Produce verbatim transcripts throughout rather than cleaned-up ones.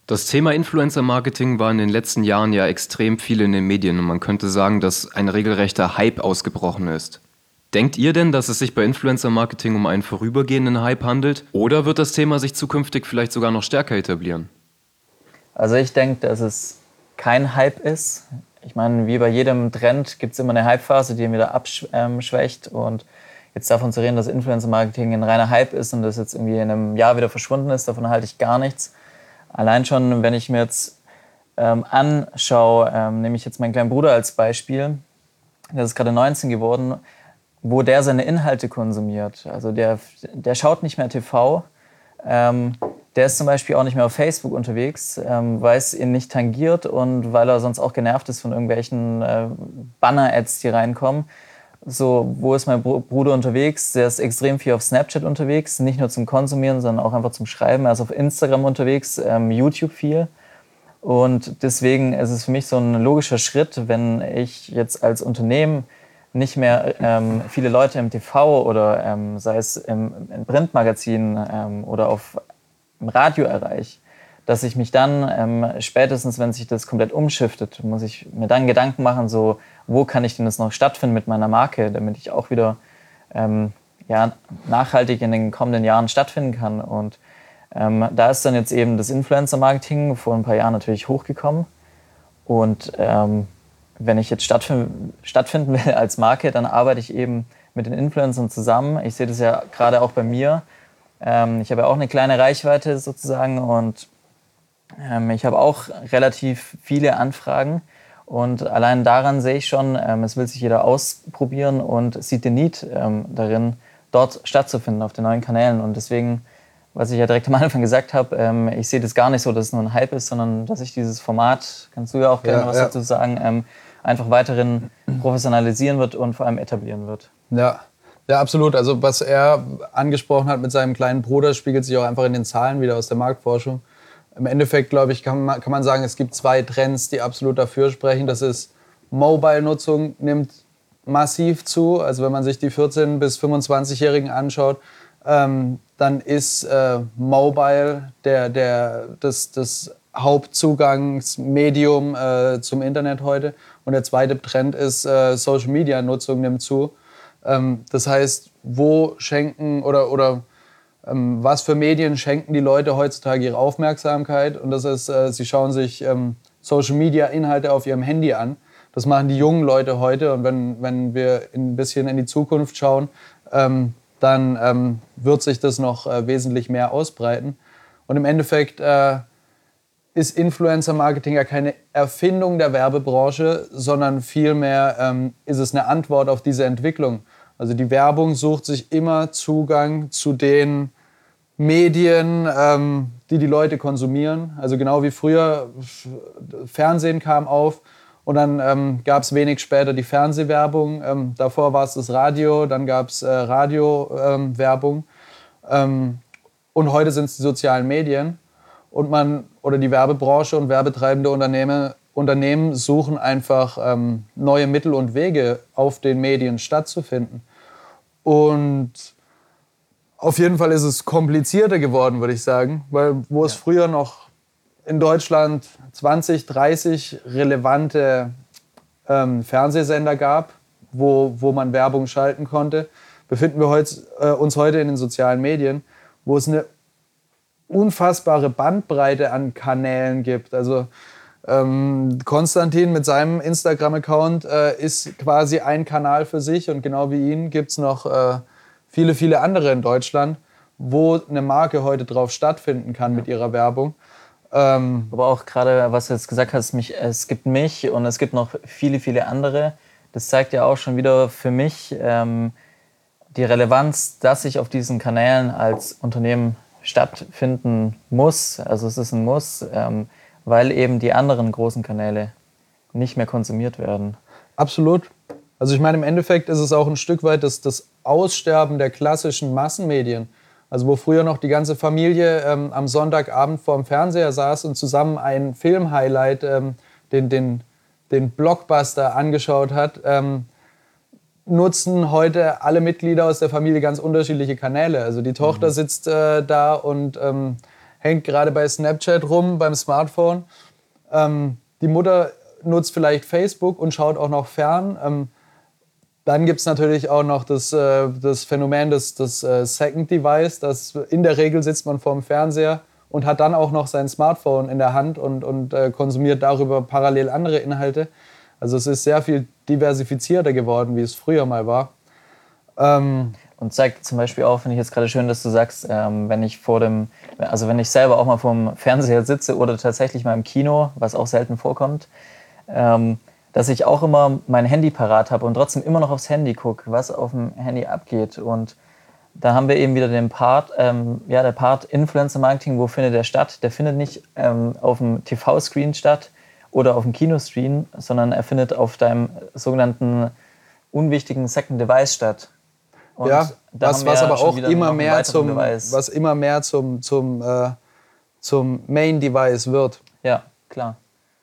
Das Thema Influencer-Marketing war in den letzten Jahren ja extrem viel in den Medien und man könnte sagen, dass ein regelrechter Hype ausgebrochen ist. Denkt ihr denn, dass es sich bei Influencer-Marketing um einen vorübergehenden Hype handelt oder wird das Thema sich zukünftig vielleicht sogar noch stärker etablieren? Also ich denke, dass es kein Hype ist. Ich meine, wie bei jedem Trend gibt es immer eine Hypephase, die ihn wieder abschwächt. Und jetzt davon zu reden, dass Influencer-Marketing ein reiner Hype ist und das jetzt irgendwie in einem Jahr wieder verschwunden ist, davon halte ich gar nichts. Allein schon, wenn ich mir jetzt ähm, anschaue, ähm, nehme ich jetzt meinen kleinen Bruder als Beispiel, der ist gerade neunzehn geworden, wo der seine Inhalte konsumiert. Also der, der schaut nicht mehr T V, ähm, der ist zum Beispiel auch nicht mehr auf Facebook unterwegs, ähm, weil es ihn nicht tangiert und weil er sonst auch genervt ist von irgendwelchen äh, Banner-Ads, die reinkommen. So, wo ist mein Bruder unterwegs? Der ist extrem viel auf Snapchat unterwegs, nicht nur zum Konsumieren, sondern auch einfach zum Schreiben. Er ist auf Instagram unterwegs, ähm, YouTube viel. Und deswegen ist es für mich so ein logischer Schritt, wenn ich jetzt als Unternehmen nicht mehr ähm, viele Leute im T V oder ähm, sei es im, im Printmagazin ähm, oder auf, im Radio erreiche, dass ich mich dann ähm, spätestens, wenn sich das komplett umschiftet, muss ich mir dann Gedanken machen, so, wo kann ich denn das noch stattfinden mit meiner Marke, damit ich auch wieder ähm, ja, nachhaltig in den kommenden Jahren stattfinden kann. Und ähm, da ist dann jetzt eben das Influencer-Marketing vor ein paar Jahren natürlich hochgekommen. Und ähm, wenn ich jetzt stattfinden, stattfinden will als Marke, dann arbeite ich eben mit den Influencern zusammen. Ich sehe das ja gerade auch bei mir. Ähm, ich habe ja auch eine kleine Reichweite sozusagen und ähm, ich habe auch relativ viele Anfragen. Und allein daran sehe ich schon, ähm, es will sich jeder ausprobieren und sieht den Need ähm, darin, dort stattzufinden auf den neuen Kanälen. Und deswegen, was ich ja direkt am Anfang gesagt habe, ähm, ich sehe das gar nicht so, dass es nur ein Hype ist, sondern dass ich dieses Format, kannst du ja auch gerne ja, was ja. dazu sagen, ähm, einfach weiterhin professionalisieren wird und vor allem etablieren wird. Ja. Ja, absolut. Also was er angesprochen hat mit seinem kleinen Bruder, spiegelt sich auch einfach in den Zahlen wieder aus der Marktforschung. Im Endeffekt, glaube ich, kann man, kann man sagen, es gibt zwei Trends, die absolut dafür sprechen. Das ist, Mobile-Nutzung nimmt massiv zu. Also wenn man sich die vierzehn- bis fünfundzwanzigjährigen anschaut, ähm, dann ist äh, Mobile der, der, das, das Hauptzugangsmedium äh, zum Internet heute. Und der zweite Trend ist, äh, Social-Media-Nutzung nimmt zu. Ähm, das heißt, wo schenken oder, oder ähm, was für Medien schenken die Leute heutzutage ihre Aufmerksamkeit? Und das ist, äh, sie schauen sich ähm, Social-Media-Inhalte auf ihrem Handy an. Das machen die jungen Leute heute. Und wenn, wenn wir ein bisschen in die Zukunft schauen, ähm, dann ähm, wird sich das noch äh, wesentlich mehr ausbreiten. Und im Endeffekt äh, ist Influencer-Marketing ja keine Erfindung der Werbebranche, sondern vielmehr ähm, ist es eine Antwort auf diese Entwicklung. Also die Werbung sucht sich immer Zugang zu den Medien, ähm, die die Leute konsumieren. Also genau wie früher, Fernsehen kam auf und dann ähm, gab es wenig später die Fernsehwerbung. Ähm, davor war es das Radio, dann gab es äh, Radiowerbung ähm, und heute sind es die sozialen Medien. Und man oder die Werbebranche und werbetreibende Unternehmen, Unternehmen suchen einfach ähm, neue Mittel und Wege, auf den Medien stattzufinden. Und auf jeden Fall ist es komplizierter geworden, würde ich sagen, weil wo es ja. früher noch in Deutschland zwanzig, dreißig relevante ähm, Fernsehsender gab, wo, wo man Werbung schalten konnte, befinden wir heutz, äh, uns heute in den sozialen Medien, wo es eine unfassbare Bandbreite an Kanälen gibt. Also ähm, Konstantin mit seinem Instagram-Account äh, ist quasi ein Kanal für sich und genau wie ihn gibt es noch äh, viele, viele andere in Deutschland, wo eine Marke heute drauf stattfinden kann ja. mit ihrer Werbung. Ähm, Aber auch gerade, was du jetzt gesagt hast, mich, es gibt mich und es gibt noch viele, viele andere. Das zeigt ja auch schon wieder für mich ähm, die Relevanz, dass ich auf diesen Kanälen als Unternehmen stattfinden muss, also es ist ein Muss, ähm, weil eben die anderen großen Kanäle nicht mehr konsumiert werden. Absolut. Also ich meine, im Endeffekt ist es auch ein Stück weit das, das Aussterben der klassischen Massenmedien. Also wo früher noch die ganze Familie ähm, am Sonntagabend vorm Fernseher saß und zusammen einen Film-Highlight, ähm, den, den, den Blockbuster angeschaut hat, ähm, nutzen heute alle Mitglieder aus der Familie ganz unterschiedliche Kanäle. Also die Tochter mhm. sitzt äh, da und ähm, hängt gerade bei Snapchat rum, beim Smartphone. Ähm, die Mutter nutzt vielleicht Facebook und schaut auch noch fern. Ähm, dann gibt es natürlich auch noch das, äh, das Phänomen des, des äh, Second Device, dass in der Regel sitzt man vor dem Fernseher und hat dann auch noch sein Smartphone in der Hand und, und äh, konsumiert darüber parallel andere Inhalte. Also es ist sehr viel diversifizierter geworden, wie es früher mal war. Ähm, Und zeigt zum Beispiel auch, finde ich jetzt gerade schön, dass du sagst, ähm, wenn ich vor dem, also wenn ich selber auch mal vor dem Fernseher sitze oder tatsächlich mal im Kino, was auch selten vorkommt, ähm, dass ich auch immer mein Handy parat habe und trotzdem immer noch aufs Handy gucke, was auf dem Handy abgeht. Und da haben wir eben wieder den Part, ähm, ja, der Part Influencer-Marketing, wo findet der statt? Der findet nicht ähm, auf dem T V-Screen statt oder auf dem Kinoscreen, sondern er findet auf deinem sogenannten unwichtigen Second Device statt. Und ja, da was, haben wir was ja aber schon auch wieder immer noch einen mehr weiteren zum, Beweis. was immer mehr zum, zum, äh, zum Main Device wird. Ja, klar.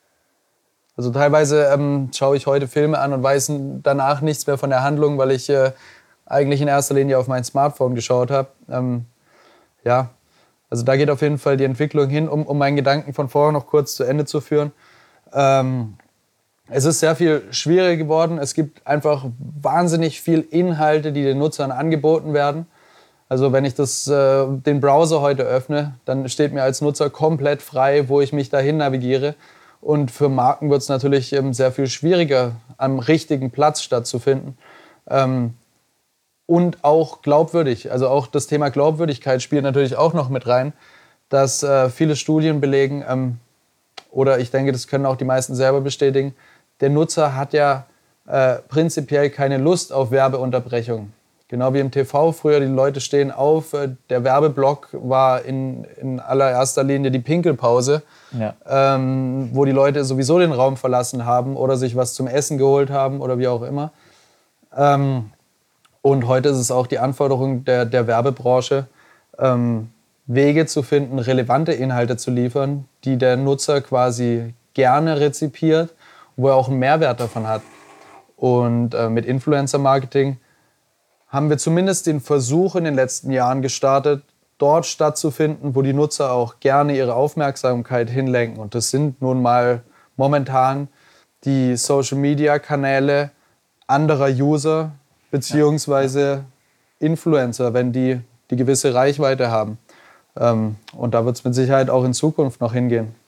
Also teilweise ähm, schaue ich heute Filme an und weiß danach nichts mehr von der Handlung, weil ich äh, eigentlich in erster Linie auf mein Smartphone geschaut habe. Ähm, ja, also da geht auf jeden Fall die Entwicklung hin, um, um meinen Gedanken von vorher noch kurz zu Ende zu führen. Ähm, es ist sehr viel schwieriger geworden. Es gibt einfach wahnsinnig viel Inhalte, die den Nutzern angeboten werden. Also wenn ich das, äh, den Browser heute öffne, dann steht mir als Nutzer komplett frei, wo ich mich dahin navigiere. Und für Marken wird es natürlich ähm, sehr viel schwieriger, am richtigen Platz stattzufinden. Ähm, und auch glaubwürdig. Also auch das Thema Glaubwürdigkeit spielt natürlich auch noch mit rein, dass äh, viele Studien belegen, ähm, oder ich denke, das können auch die meisten selber bestätigen, der Nutzer hat ja äh, prinzipiell keine Lust auf Werbeunterbrechung. Genau wie im T V früher, die Leute stehen auf, äh, der Werbeblock war in, in allererster Linie die Pinkelpause, Ja. ähm, wo die Leute sowieso den Raum verlassen haben oder sich was zum Essen geholt haben oder wie auch immer. Ähm, und heute ist es auch die Anforderung der, der Werbebranche, ähm, Wege zu finden, relevante Inhalte zu liefern, die der Nutzer quasi gerne rezipiert, wo er auch einen Mehrwert davon hat. Und äh, mit Influencer-Marketing haben wir zumindest den Versuch in den letzten Jahren gestartet, dort stattzufinden, wo die Nutzer auch gerne ihre Aufmerksamkeit hinlenken. Und das sind nun mal momentan die Social-Media-Kanäle anderer User beziehungsweise Influencer, wenn die die gewisse Reichweite haben. Ähm, und da wird es mit Sicherheit auch in Zukunft noch hingehen.